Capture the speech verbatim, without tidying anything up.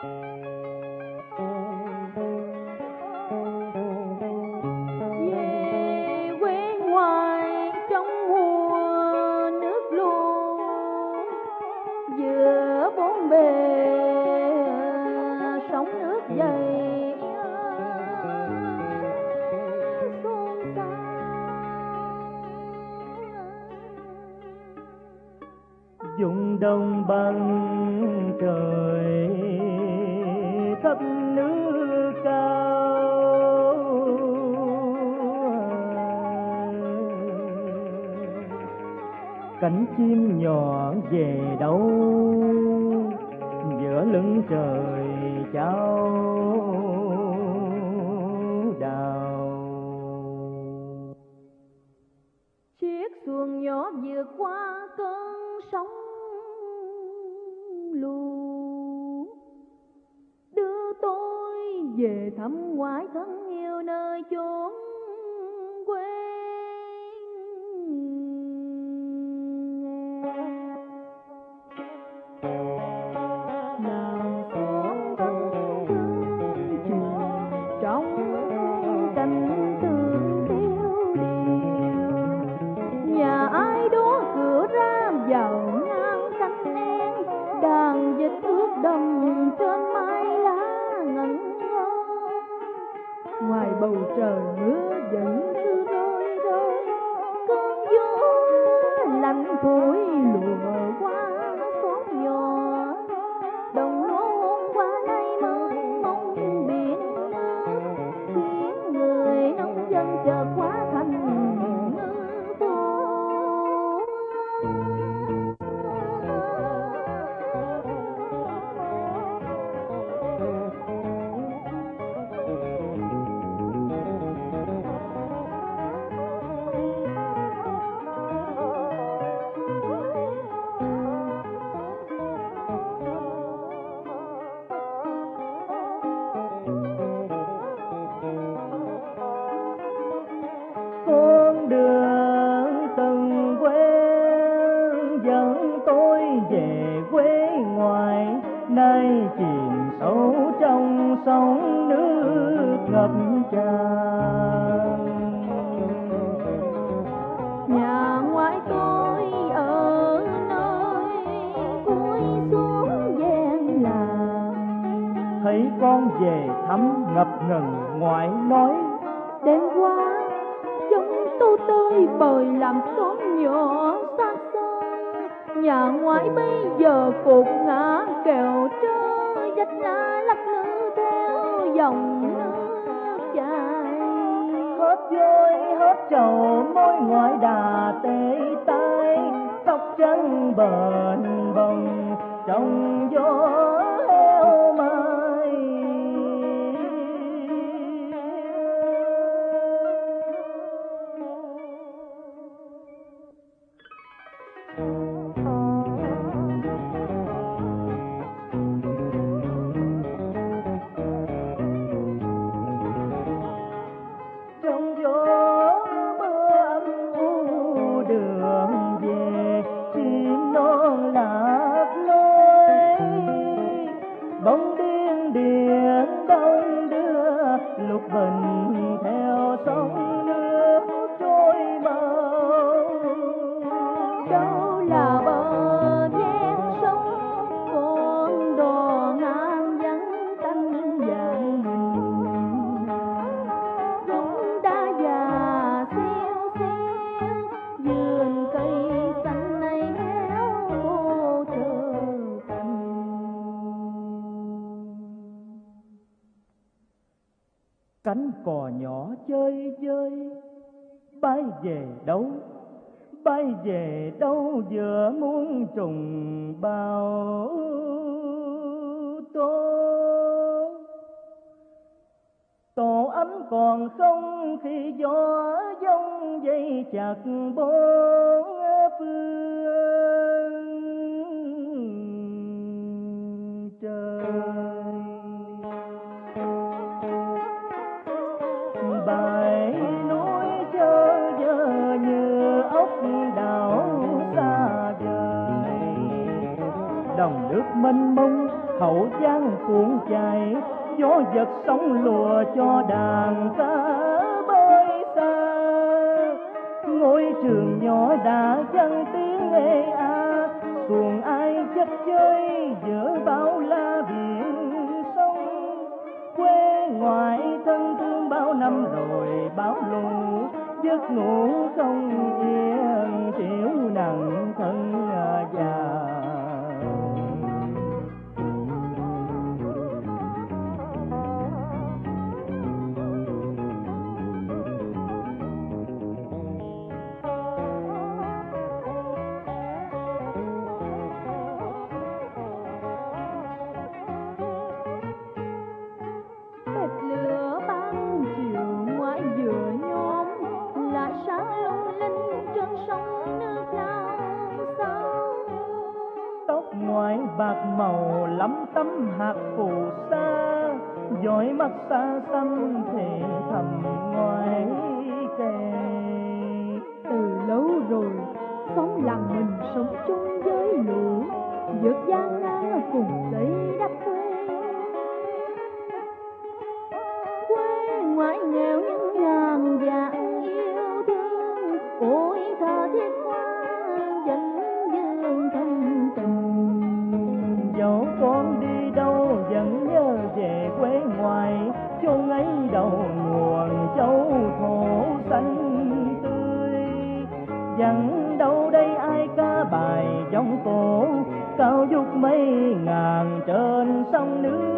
Dung đông bằng trời thấp nước cao, cánh chim nhỏ về đâu giữa lưng trời chao đào. Chiếc xuồng nhỏ vượt qua cơn sóng lù, đưa tôi về thăm ngoại thân yêu nơi chốn quê nghèo. Nàng xóm thân thương chuyện trong cánh tường tiêu điều, nhà ai đó cửa ra vào ngang cánh én, đàn vịt ướt đầm trên mái lá ngẩn ngơ. Ngoài bầu trời mưa vẫn cứ rơi rơi, cơn gió lạnh thổi lùa qua xóm nhỏ. Đồng lúa hôm qua nay mới mong biển nước, khiến người nông dân chợt quá thành ngư phủ. Con đường từng quen dẫn tôi về quê ngoài, nay chìm sâu trong sóng nước ngập tràn. Nhà ngoại tôi ở nơi cuối xuống gian làng, Thấy con về thăm ngập ngừng ngoại nói, đêm qua chúng tôi tới bời làm xóm nhỏ xa xôi. Nhà ngoại bây giờ cột ngã kèo trơ, vách lá lắc lư theo dòng nước chảy. hết vôi hết trầu môi ngoại đà tê tay, tóc trắng bền bồng trong gió heo mai. Trong gió mưa âm u đường về, chim non lạc lối, bóng điên điền đông đưa lục bình theo sóng nước trôi mau. Đâu là bờ ven sông con đò ngang vắng tanh vàng mình, gốc đá già xéo xéo, vườn cây xanh này héo khô trở thành. Cánh cò nhỏ chơi chơi bay về đâu, bay về đâu vừa muốn trùng bao tố. Tổ ấm còn không khi gió giông dây chặt bốn phương trời. Bài núi chơ dơ như ốc đảo xa vời, đồng nước mênh mông hậu giang cuộn chảy, gió giật sóng lùa cho đàn ca bơi xa. Ngôi trường nhỏ đã vang tiếng ê a, xuồng ai chất chơi giữa bao la biển sông. Quê ngoại thân thương bao năm rồi bão lũ, giấc ngủ không yên chịu nặng thân già. Ngoái bạc màu lắm tấm hạt phù sa, dõi mắt xa xăm thì thầm ngoài kề. Từ lâu rồi xóm làng mình sống chung với lũ, vượt gian nan cùng xây đắp quê. Quê ngoại nghèo nhưng ngàn vạn yêu thương, ôi tha thiết hoa vẫn dương thân tình. Dẫu con đi đâu vẫn nhớ về quê ngoại, chôn ấy đầu nguồn châu thổ xanh tươi. Vẫn đâu đây ai ca bài dòng cổ, cao vút mấy ngàn trên sông nước.